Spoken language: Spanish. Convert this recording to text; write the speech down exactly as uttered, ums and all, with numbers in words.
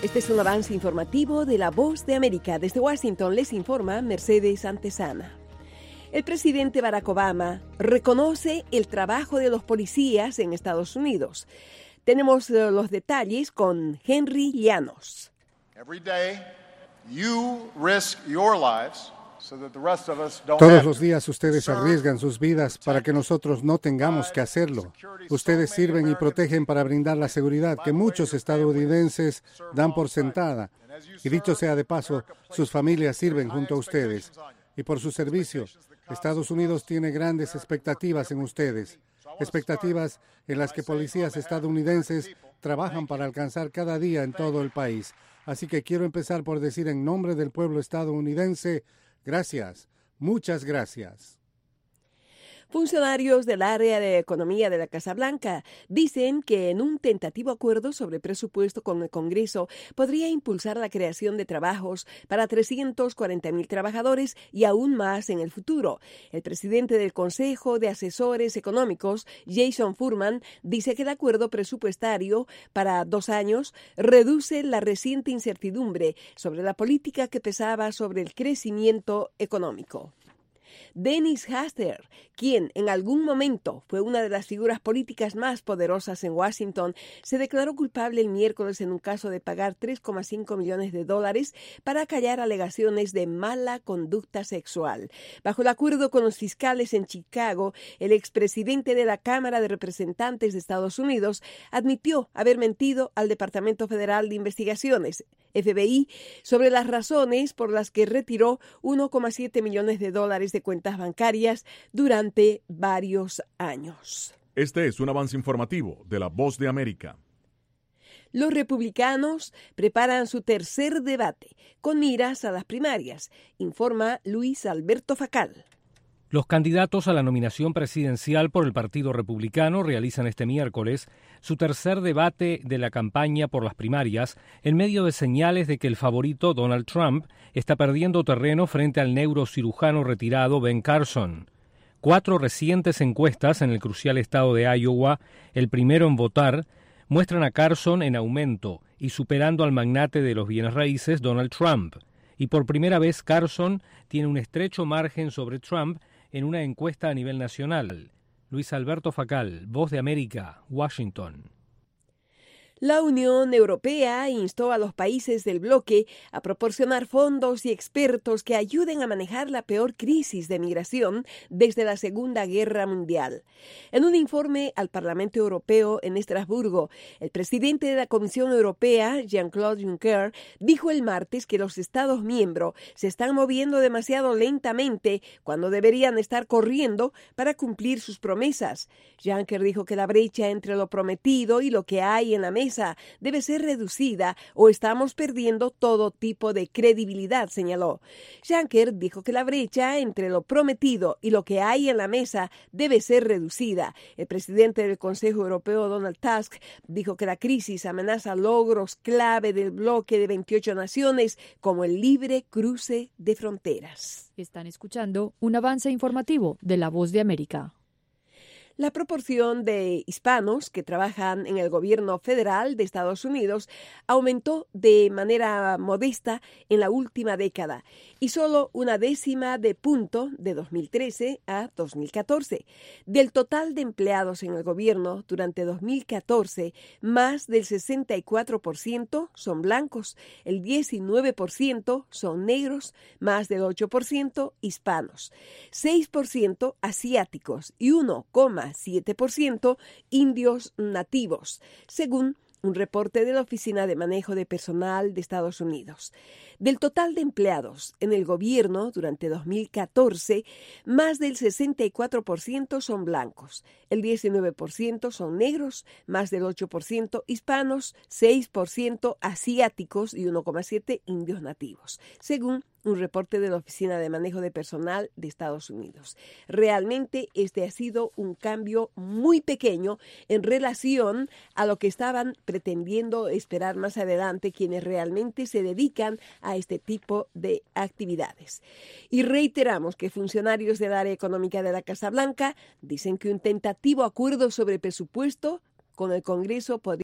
Este es un avance informativo de La Voz de América. Desde Washington les informa Mercedes Antesana. El presidente Barack Obama reconoce el trabajo de los policías en Estados Unidos. Tenemos los detalles con Henry Llanos. Every day you risk your lives. Todos los días ustedes arriesgan sus vidas para que nosotros no tengamos que hacerlo. Ustedes sirven y protegen para brindar la seguridad que muchos estadounidenses dan por sentada. Y dicho sea de paso, sus familias sirven junto a ustedes. Y por su servicio, Estados Unidos tiene grandes expectativas en ustedes. Expectativas en las que policías estadounidenses trabajan para alcanzar cada día en todo el país. Así que quiero empezar por decir en nombre del pueblo estadounidense, gracias, muchas gracias. Funcionarios del área de economía de la Casa Blanca dicen que en un tentativo acuerdo sobre presupuesto con el Congreso podría impulsar la creación de trabajos para trescientos cuarenta mil trabajadores y aún más en el futuro. El presidente del Consejo de Asesores Económicos, Jason Furman, dice que el acuerdo presupuestario para dos años reduce la reciente incertidumbre sobre la política que pesaba sobre el crecimiento económico. Dennis Hastert, quien en algún momento fue una de las figuras políticas más poderosas en Washington, se declaró culpable el miércoles en un caso de pagar tres coma cinco millones de dólares para callar alegaciones de mala conducta sexual. Bajo el acuerdo con los fiscales en Chicago, el expresidente de la Cámara de Representantes de Estados Unidos admitió haber mentido al Departamento Federal de Investigaciones, F B I, sobre las razones por las que retiró uno coma siete millones de dólares de cuentas bancarias durante varios años. Este es un avance informativo de La Voz de América. Los republicanos preparan su tercer debate con miras a las primarias, informa Luis Alberto Facal. Los candidatos a la nominación presidencial por el Partido Republicano realizan este miércoles su tercer debate de la campaña por las primarias en medio de señales de que el favorito Donald Trump está perdiendo terreno frente al neurocirujano retirado Ben Carson. Cuatro recientes encuestas en el crucial estado de Iowa, el primero en votar, muestran a Carson en aumento y superando al magnate de los bienes raíces Donald Trump. Y por primera vez Carson tiene un estrecho margen sobre Trump en una encuesta a nivel nacional. Luis Alberto Facal, Voz de América, Washington. La Unión Europea instó a los países del bloque a proporcionar fondos y expertos que ayuden a manejar la peor crisis de migración desde la Segunda Guerra Mundial. En un informe al Parlamento Europeo en Estrasburgo, el presidente de la Comisión Europea, Jean-Claude Juncker, dijo el martes que los Estados miembros se están moviendo demasiado lentamente cuando deberían estar corriendo para cumplir sus promesas. Juncker dijo que la brecha entre lo prometido y lo que hay en la mesa debe ser reducida o estamos perdiendo todo tipo de credibilidad, señaló. Juncker dijo que la brecha entre lo prometido y lo que hay en la mesa debe ser reducida. El presidente del Consejo Europeo, Donald Tusk, dijo que la crisis amenaza logros clave del bloque de veintiocho naciones como el libre cruce de fronteras. Están escuchando un avance informativo de La Voz de América. La proporción de hispanos que trabajan en el gobierno federal de Estados Unidos aumentó de manera modesta en la última década y solo una décima de punto de dos mil trece a dos mil catorce. Del total de empleados en el gobierno durante dos mil catorce, más del sesenta y cuatro por ciento son blancos, el diecinueve por ciento son negros, más del ocho por ciento hispanos, seis por ciento asiáticos y uno coma siete por ciento indios nativos, según un reporte de la Oficina de Manejo de Personal de Estados Unidos. Del total de empleados en el gobierno durante dos mil catorce, más del sesenta y cuatro por ciento son blancos, el diecinueve por ciento son negros, más del ocho por ciento hispanos, seis por ciento asiáticos y uno coma siete por ciento indios nativos, según un reporte de la Oficina de Manejo de Personal de Estados Unidos. Realmente este ha sido un cambio muy pequeño en relación a lo que estaban pretendiendo esperar más adelante quienes realmente se dedican a este tipo de actividades. Y reiteramos que funcionarios del área económica de la Casa Blanca dicen que un tentativo acuerdo sobre presupuesto con el Congreso podría